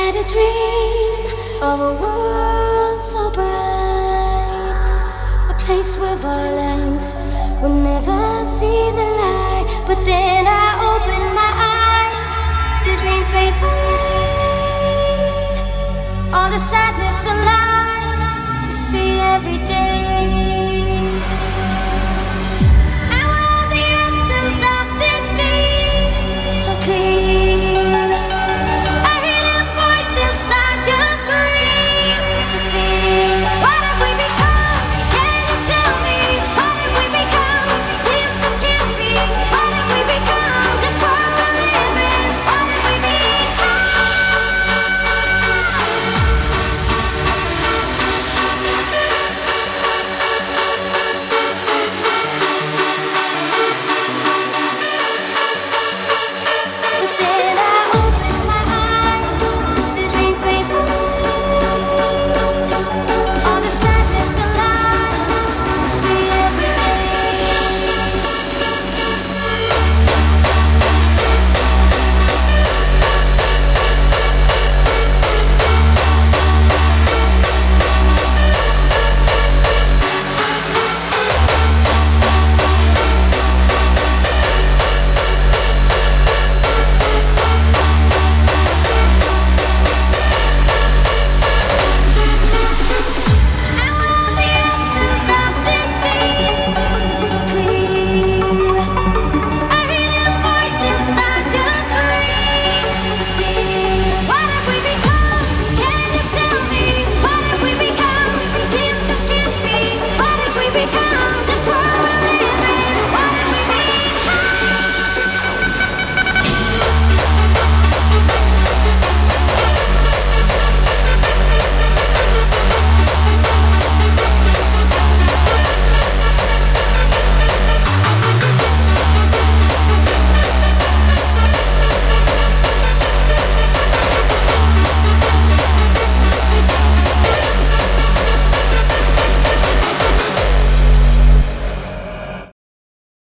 a dream of a world so bright, a place where violence would never see the light. But then I open my eyes, the dream fades away. All the sadness and lies you see every day.